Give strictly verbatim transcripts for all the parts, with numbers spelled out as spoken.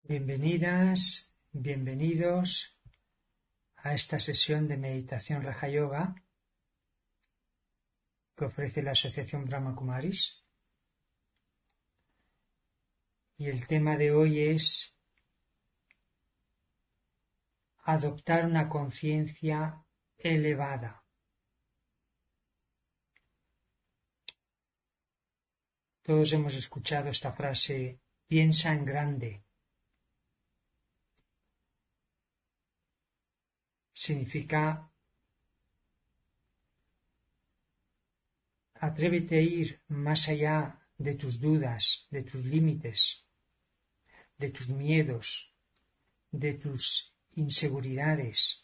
Bienvenidas, bienvenidos a esta sesión de meditación Raja Yoga que ofrece la Asociación Brahma Kumaris. Y el tema de hoy es adoptar una conciencia elevada. Todos hemos escuchado esta frase, piensa en grande. Significa atrévete a ir más allá de tus dudas, de tus límites, de tus miedos, de tus inseguridades.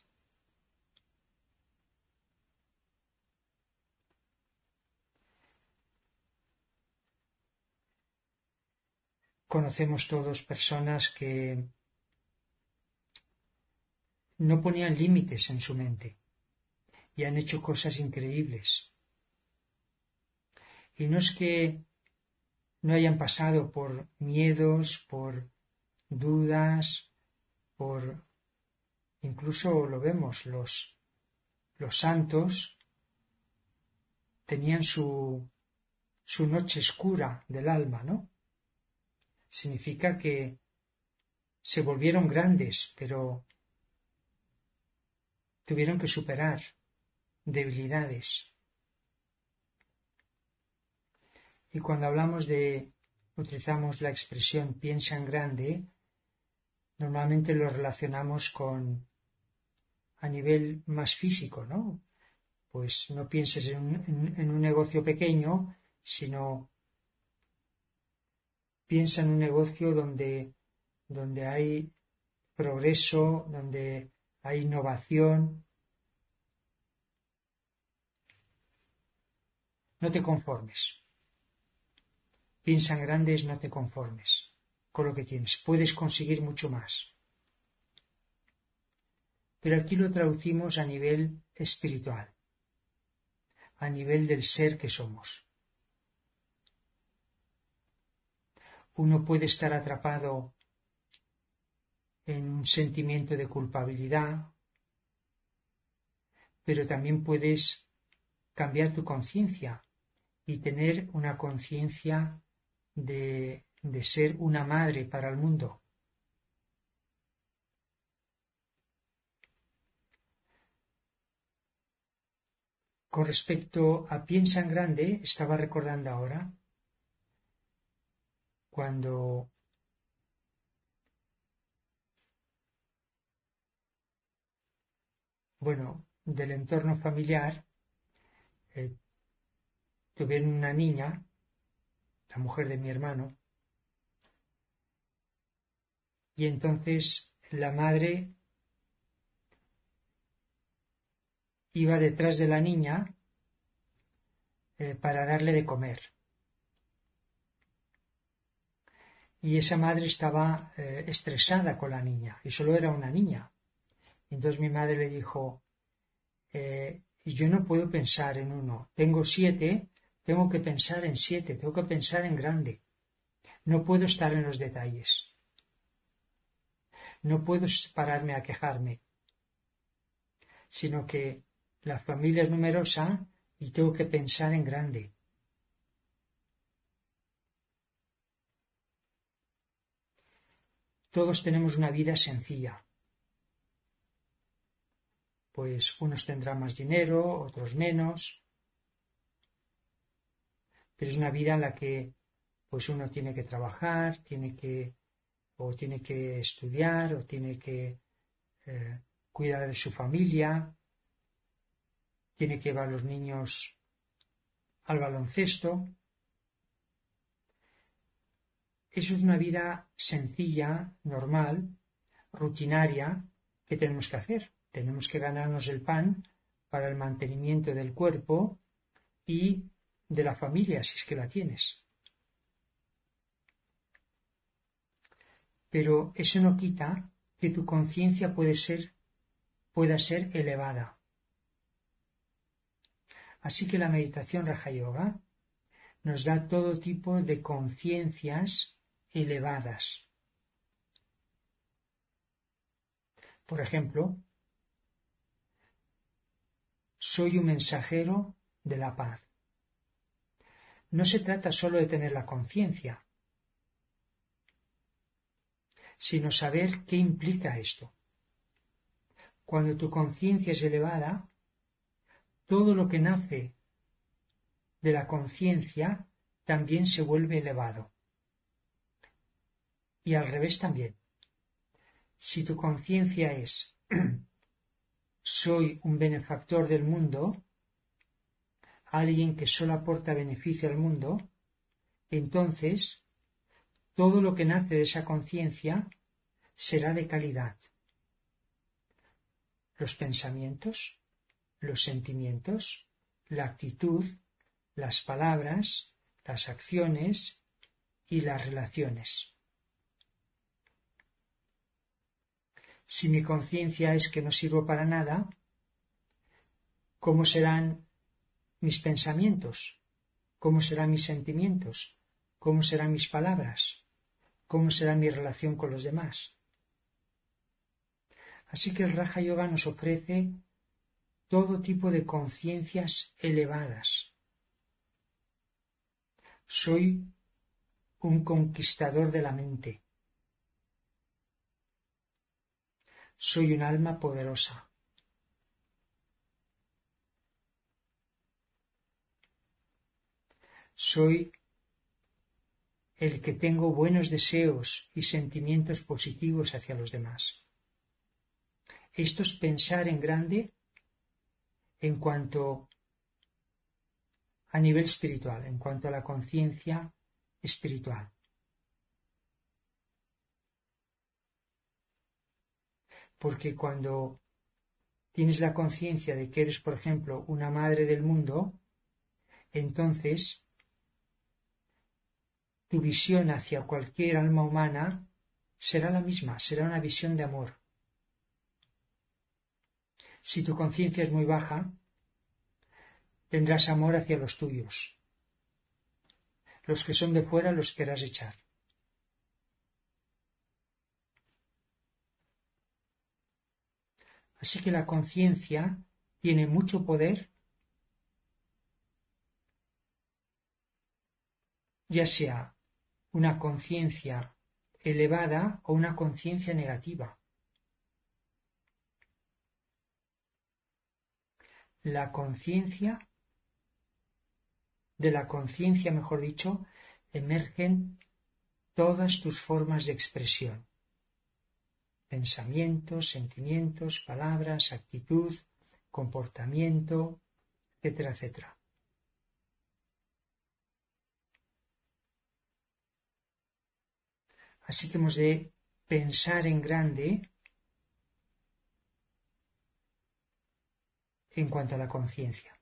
Conocemos todos personas que no ponían límites en su mente y han hecho cosas increíbles. Y no es que no hayan pasado por miedos, por dudas, por incluso lo vemos, los, los santos tenían su, su noche oscura del alma, ¿no? Significa que se volvieron grandes, pero tuvieron que superar debilidades. Y cuando hablamos de, utilizamos la expresión piensa en grande, normalmente lo relacionamos con a nivel más físico, ¿no? Pues no pienses en un, en, en un negocio pequeño, sino piensa en un negocio donde, donde hay progreso, donde hay innovación. No te conformes. Piensa en grandes, no te conformes con lo que tienes. Puedes conseguir mucho más. Pero aquí lo traducimos a nivel espiritual, a nivel del ser que somos. Uno puede estar atrapado en un sentimiento de culpabilidad, pero también puedes cambiar tu conciencia y tener una conciencia de, de ser una madre para el mundo. Con respecto a piensa en grande, estaba recordando ahora cuando bueno, del entorno familiar, eh, tuvieron una niña, la mujer de mi hermano, y entonces la madre iba detrás de la niña eh, para darle de comer. Y esa madre estaba eh, estresada con la niña, y solo era una niña. Entonces mi madre le dijo, eh, yo no puedo pensar en uno, tengo siete, tengo que pensar en siete, tengo que pensar en grande. No puedo estar en los detalles. No puedo pararme a quejarme, sino que la familia es numerosa y tengo que pensar en grande. Todos tenemos una vida sencilla. Pues unos tendrán más dinero, otros menos, pero es una vida en la que pues uno tiene que trabajar, tiene que o tiene que estudiar, o tiene que eh, cuidar de su familia, tiene que llevar a los niños al baloncesto. Eso es una vida sencilla, normal, rutinaria, que tenemos que hacer. Tenemos que ganarnos el pan para el mantenimiento del cuerpo y de la familia, si es que la tienes. Pero eso no quita que tu conciencia puede ser, pueda ser elevada. Así que la meditación Raja Yoga nos da todo tipo de conciencias elevadas. Por ejemplo, soy un mensajero de la paz. No se trata solo de tener la conciencia, sino saber qué implica esto. Cuando tu conciencia es elevada, todo lo que nace de la conciencia también se vuelve elevado. Y al revés también. Si tu conciencia es soy un benefactor del mundo, alguien que solo aporta beneficio al mundo, entonces todo lo que nace de esa conciencia será de calidad. Los pensamientos, los sentimientos, la actitud, las palabras, las acciones y las relaciones. Si mi conciencia es que no sirvo para nada, ¿cómo serán mis pensamientos? ¿Cómo serán mis sentimientos? ¿Cómo serán mis palabras? ¿Cómo será mi relación con los demás? Así que el Raja Yoga nos ofrece todo tipo de conciencias elevadas. Soy un conquistador de la mente. Soy un alma poderosa. Soy el que tengo buenos deseos y sentimientos positivos hacia los demás. Esto es pensar en grande en cuanto a nivel espiritual, en cuanto a la conciencia espiritual. Porque cuando tienes la conciencia de que eres, por ejemplo, una madre del mundo, entonces tu visión hacia cualquier alma humana será la misma, será una visión de amor. Si tu conciencia es muy baja, tendrás amor hacia los tuyos. Los que son de fuera los querrás echar. Así que la conciencia tiene mucho poder, ya sea una conciencia elevada o una conciencia negativa. La conciencia, de la conciencia, mejor dicho, emergen todas tus formas de expresión. Pensamientos, sentimientos, palabras, actitud, comportamiento, etcétera, etcétera. Así que hemos de pensar en grande en cuanto a la conciencia.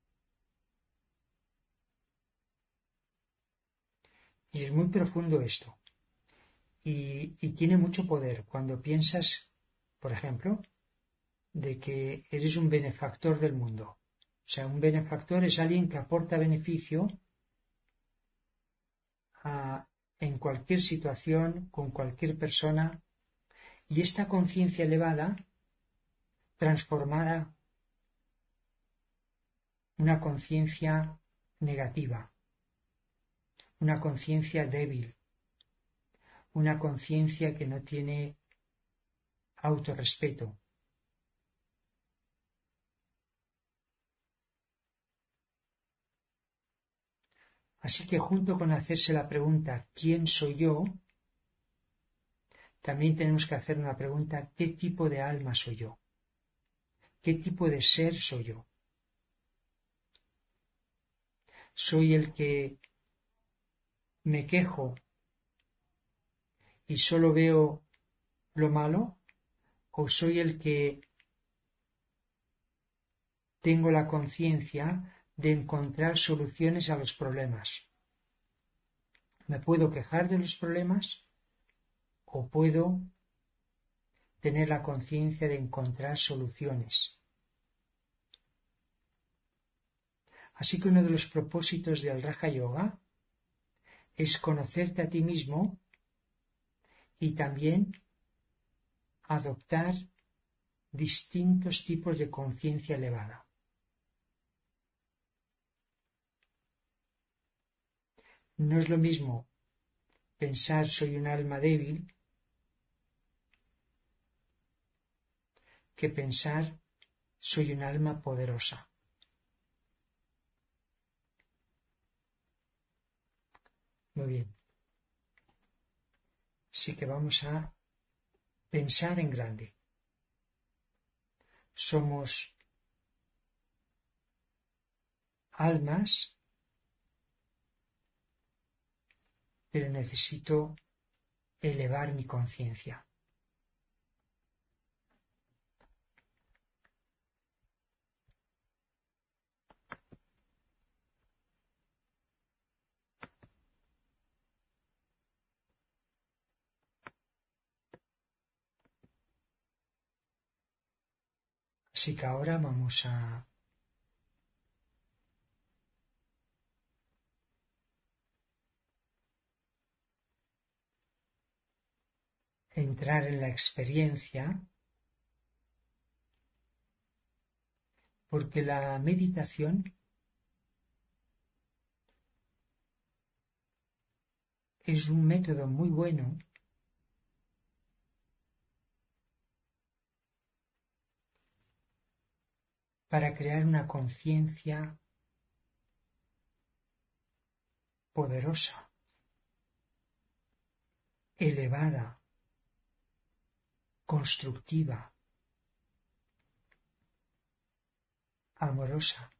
Y es muy profundo esto. Y, y tiene mucho poder cuando piensas, por ejemplo, de que eres un benefactor del mundo. O sea, un benefactor es alguien que aporta beneficio a, en cualquier situación, con cualquier persona, y esta conciencia elevada transformará una conciencia negativa, una conciencia débil, una conciencia que no tiene autorrespeto. Así que junto con hacerse la pregunta ¿quién soy yo?, también tenemos que hacer una pregunta ¿qué tipo de alma soy yo? ¿Qué tipo de ser soy yo? ¿Soy el que me quejo y solo veo lo malo? ¿O soy el que tengo la conciencia de encontrar soluciones a los problemas? ¿Me puedo quejar de los problemas? ¿O puedo tener la conciencia de encontrar soluciones? Así que uno de los propósitos del Raja Yoga es conocerte a ti mismo y también adoptar distintos tipos de conciencia elevada. No es lo mismo pensar soy un alma débil que pensar soy un alma poderosa. Muy bien. Así que vamos a pensar en grande. Somos almas, pero necesito elevar mi conciencia. Así que ahora vamos a entrar en la experiencia, porque la meditación es un método muy bueno para crear una conciencia poderosa, elevada, constructiva, amorosa.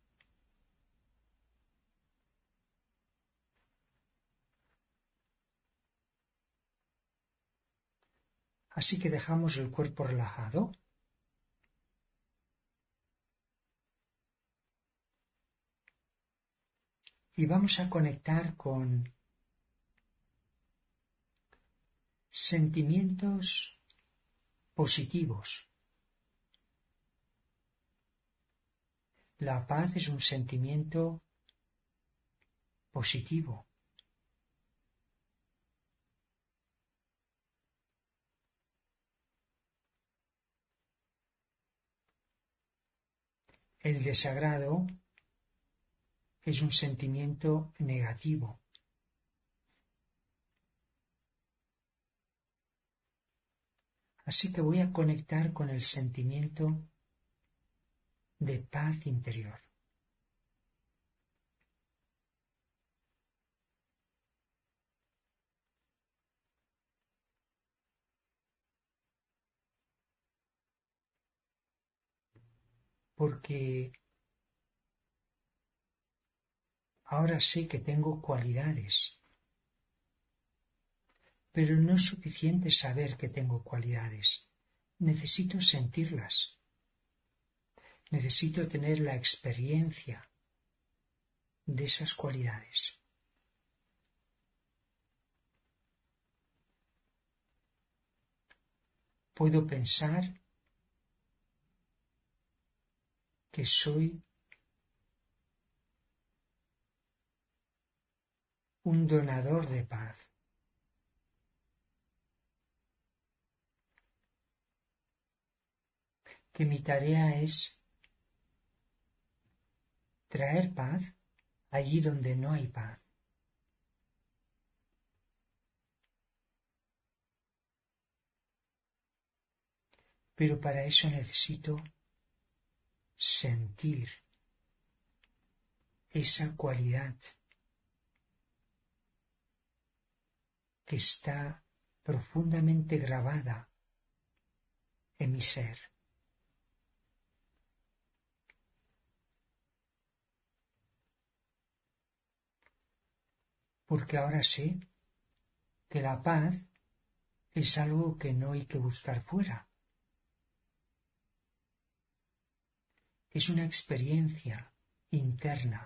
Así que dejamos el cuerpo relajado. Y vamos a conectar con sentimientos positivos. La paz es un sentimiento positivo. El desagrado es un sentimiento negativo. Así que voy a conectar con el sentimiento de paz interior. Porque ahora sé que tengo cualidades, pero no es suficiente saber que tengo cualidades. Necesito sentirlas. Necesito tener la experiencia de esas cualidades. Puedo pensar que soy un donador de paz. Que mi tarea es traer paz allí donde no hay paz. Pero para eso necesito sentir esa cualidad que está profundamente grabada en mi ser. Porque ahora sé que la paz es algo que no hay que buscar fuera. Es una experiencia interna.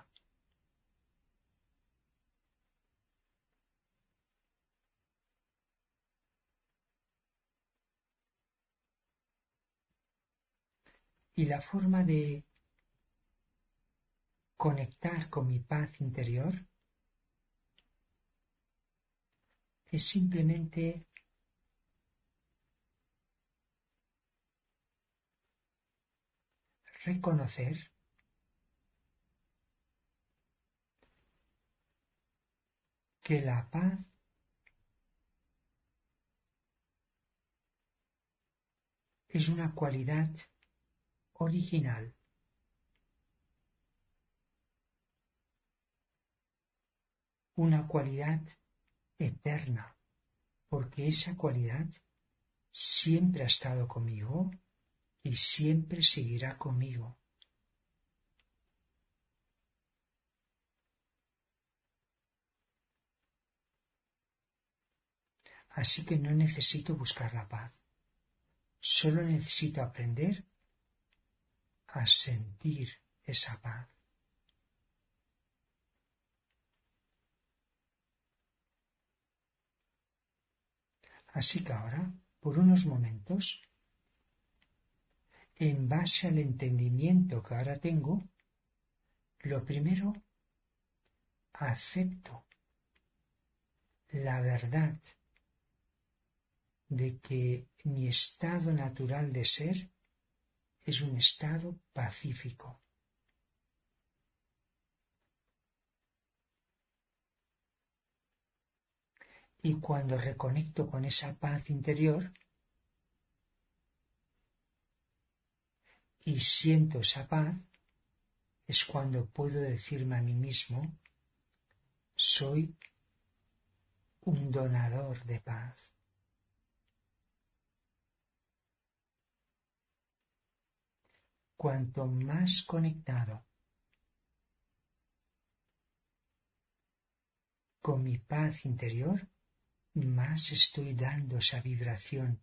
Y la forma de conectar con mi paz interior es simplemente reconocer que la paz es una cualidad original, una cualidad eterna, porque esa cualidad siempre ha estado conmigo y siempre seguirá conmigo. Así que no necesito buscar la paz, solo necesito aprender a sentir esa paz. Así que ahora, por unos momentos, en base al entendimiento que ahora tengo, lo primero, acepto la verdad de que mi estado natural de ser es un estado pacífico. Y cuando reconecto con esa paz interior y siento esa paz, es cuando puedo decirme a mí mismo, soy un donador de paz. Cuanto más conectado con mi paz interior, más estoy dando esa vibración.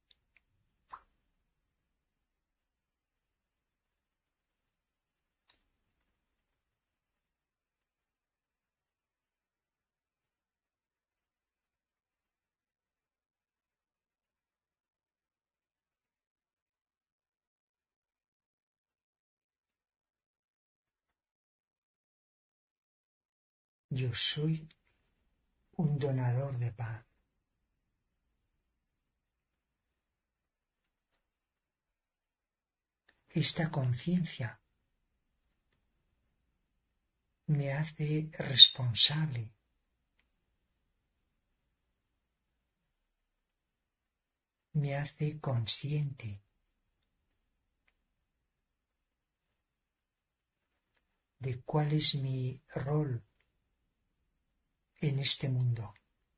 Yo soy un donador de paz. Esta conciencia me hace responsable, me hace consciente de cuál es mi rol en este mundo.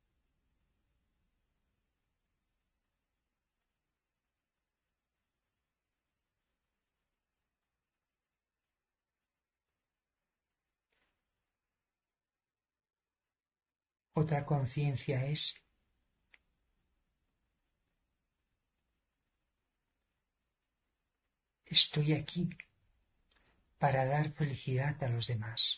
Otra conciencia es estoy aquí para dar felicidad a los demás.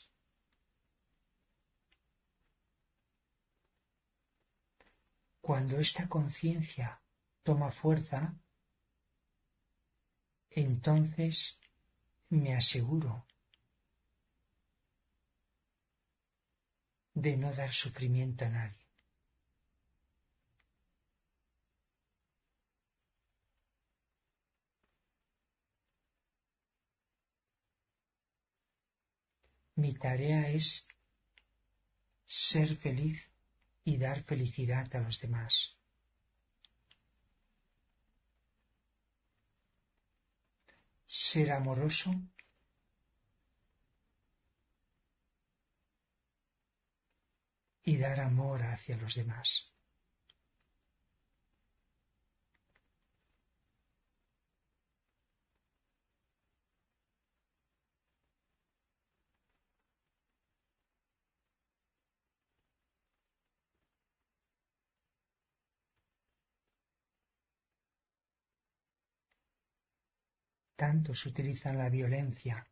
Cuando esta conciencia toma fuerza, entonces me aseguro de no dar sufrimiento a nadie. Mi tarea es ser feliz y dar felicidad a los demás. Ser amoroso y dar amor hacia los demás. Tantos utilizan la violencia,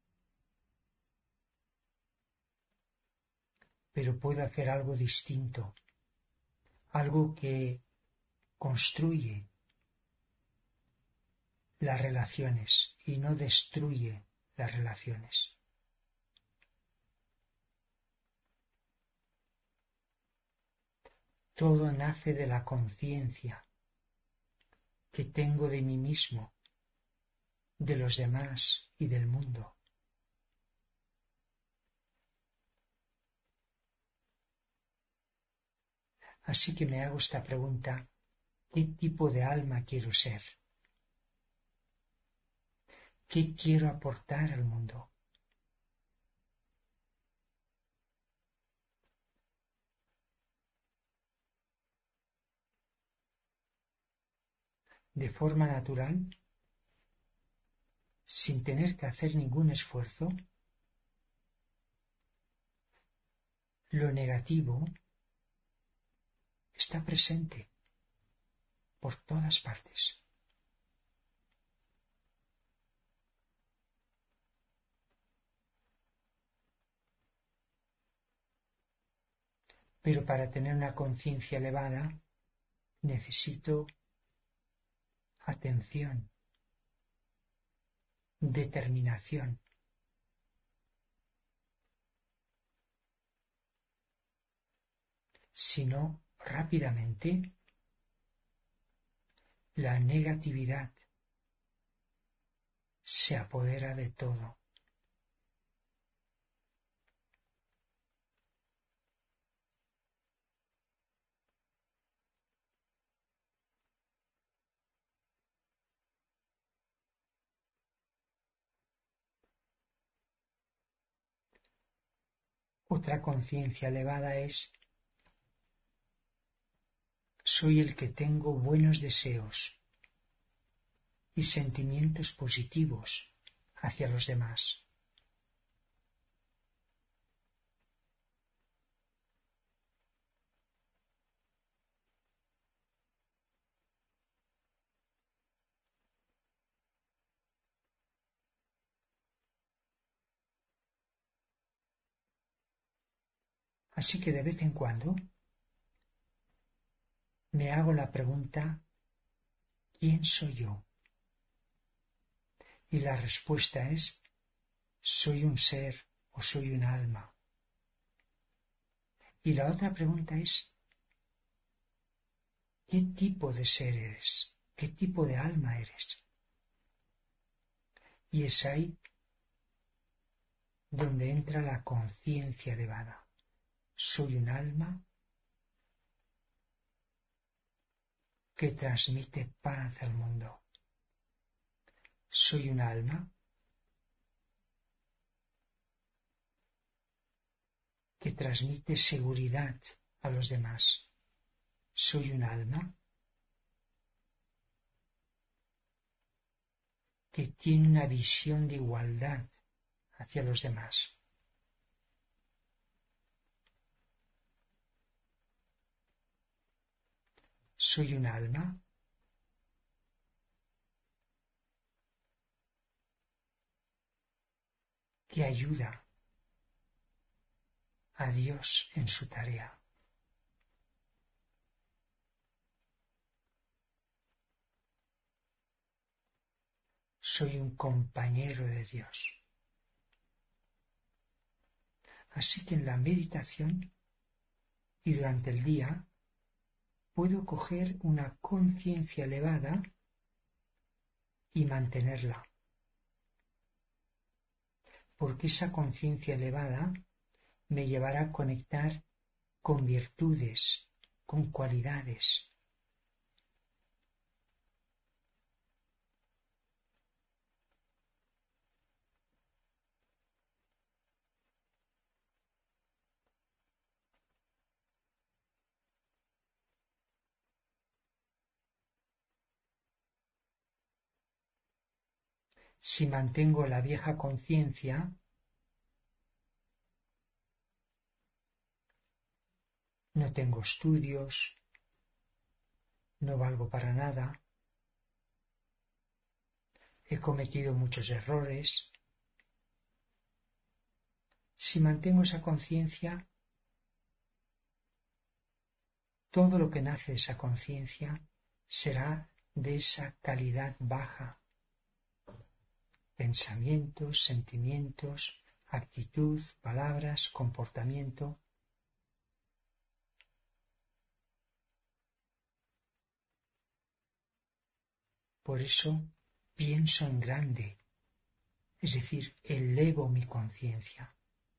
pero puedo hacer algo distinto, algo que construye las relaciones y no destruye las relaciones. Todo nace de la conciencia que tengo de mí mismo de los demás y del mundo. Así que me hago esta pregunta: ¿qué tipo de alma quiero ser? ¿Qué quiero aportar al mundo? De forma natural, sin tener que hacer ningún esfuerzo, lo negativo está presente por todas partes. Pero para tener una conciencia elevada necesito atención, determinación. Si no, rápidamente la negatividad se apodera de todo. Otra conciencia elevada es: soy el que tengo buenos deseos y sentimientos positivos hacia los demás. Así que de vez en cuando me hago la pregunta: ¿quién soy yo? Y la respuesta es: soy un ser o soy un alma. Y la otra pregunta es: ¿qué tipo de ser eres? ¿Qué tipo de alma eres? Y es ahí donde entra la conciencia elevada. Soy un alma que transmite paz al mundo. Soy un alma que transmite seguridad a los demás. Soy un alma que tiene una visión de igualdad hacia los demás. Soy un alma que ayuda a Dios en su tarea. Soy un compañero de Dios. Así que en la meditación y durante el día puedo coger una conciencia elevada y mantenerla. Porque esa conciencia elevada me llevará a conectar con virtudes, con cualidades. Si mantengo la vieja conciencia, no tengo estudios, no valgo para nada, he cometido muchos errores. Si mantengo esa conciencia, todo lo que nace de esa conciencia será de esa calidad baja. Pensamientos, sentimientos, actitud, palabras, comportamiento. Por eso pienso en grande, es decir, elevo mi conciencia.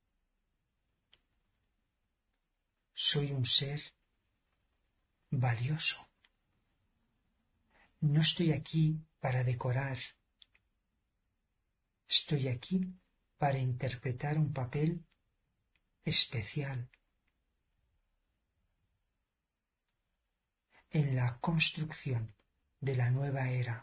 Soy un ser valioso. No estoy aquí para decorar. Estoy aquí para interpretar un papel especial en la construcción de la nueva era.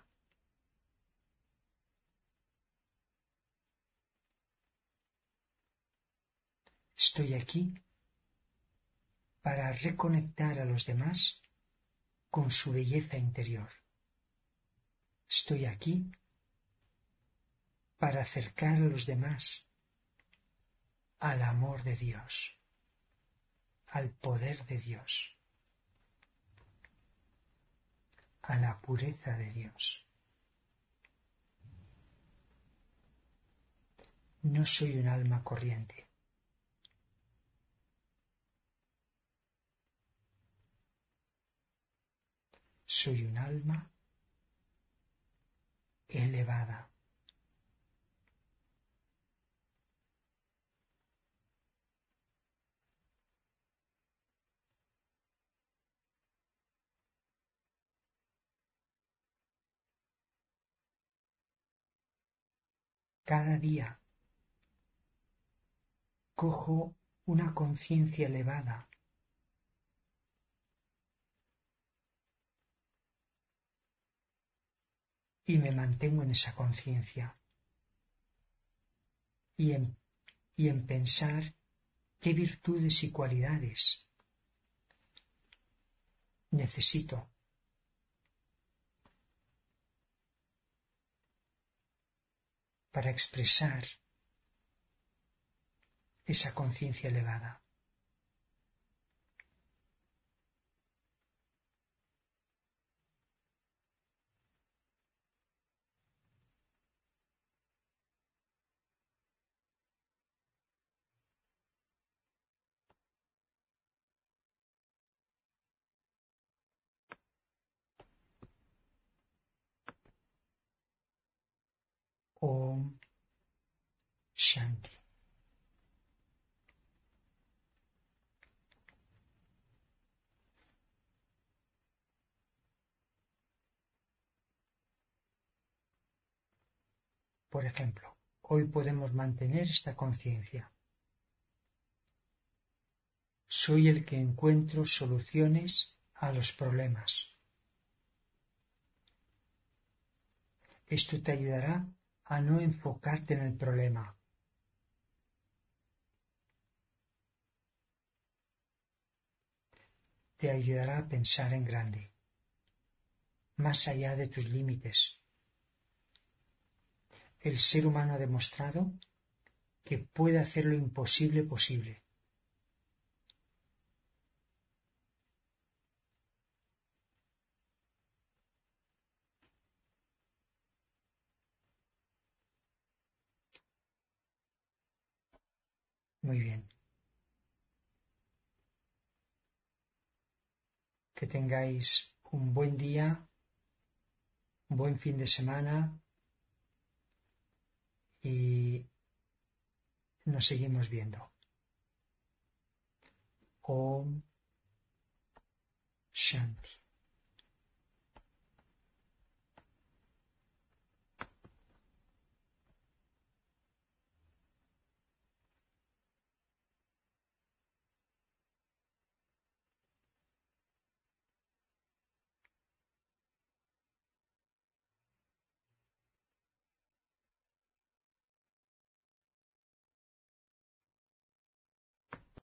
Estoy aquí para reconectar a los demás con su belleza interior. Estoy aquí para acercar a los demás al amor de Dios, al poder de Dios, a la pureza de Dios. No soy un alma corriente. Soy un alma elevada. Cada día cojo una conciencia elevada y me mantengo en esa conciencia y en, y en pensar qué virtudes y cualidades necesito para expresar esa conciencia elevada. Om Shanti. Por ejemplo, hoy podemos mantener esta conciencia. Soy el que encuentro soluciones a los problemas. Esto te ayudará a no enfocarte en el problema. Te ayudará a pensar en grande, más allá de tus límites. El ser humano ha demostrado que puede hacer lo imposible posible. Muy bien. Que tengáis un buen día, un buen fin de semana y nos seguimos viendo. Om Shanti.